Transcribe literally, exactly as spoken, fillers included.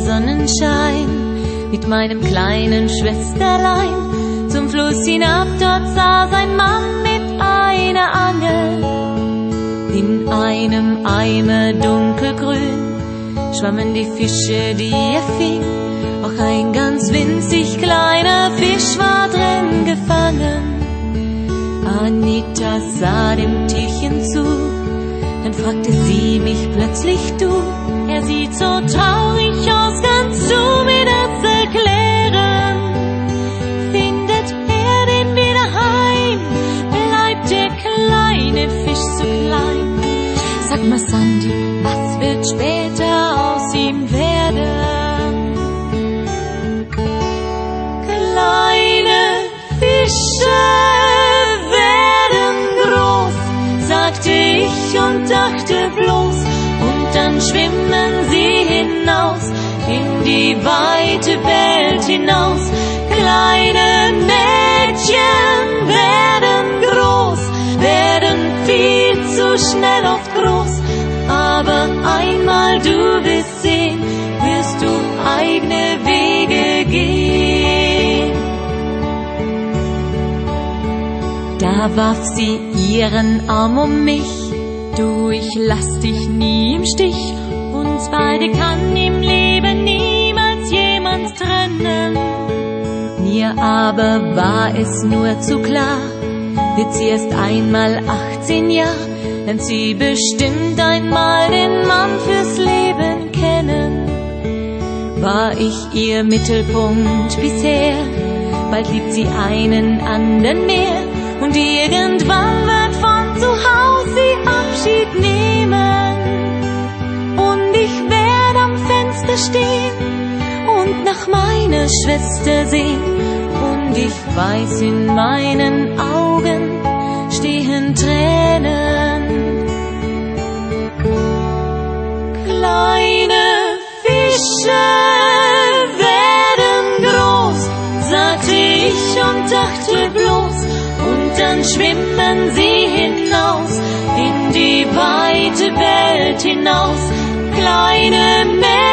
Sonnenschein mit meinem kleinen Schwesterlein zum Fluss hinab. Dort saß ein Mann mit einer Angel. In einem Eimer dunkelgrün schwammen die Fische, die er fing. Auch ein ganz winzig kleiner Fisch war drin gefangen. Anita sah dem Tierchen zu, dann fragte sie mich plötzlich: Du, er sieht so traurig aus, kannst du mir das erklären? Findet er den wieder heim? Bleibt der kleine Fisch so klein? Sag mal, Sandy, was wird später aus ihm werden? Kleine Fische werden groß, sagte ich und dachte bloß. Und dann schwimmen sie hinaus, in die weite Welt hinaus. Kleine Mädchen werden groß, werden viel zu schnell oft groß. Aber einmal, du wirst sehen, wirst du eigene Wege gehen. Da warf sie ihren Arm um mich. Du, ich lass dich nie im Stich. Uns beide kann im Leben niemals jemand trennen. Mir aber war es nur zu klar, wird sie erst einmal achtzehn Jahre, lernt sie bestimmt einmal den Mann fürs Leben kennen. War ich ihr Mittelpunkt bisher, bald liebt sie einen anderen mehr. Und irgendwann wird von zu Hause sie Abschied nehmen. Und ich werde am Fenster stehen und nach meiner Schwester sehen. Und ich weiß, in meinen Augen stehen Tränen. Kleine Fische werden groß, sagte ich und dachte bloß. Und dann schwimmen sie hinaus, in die weite Welt hinaus. Kleine Mädchen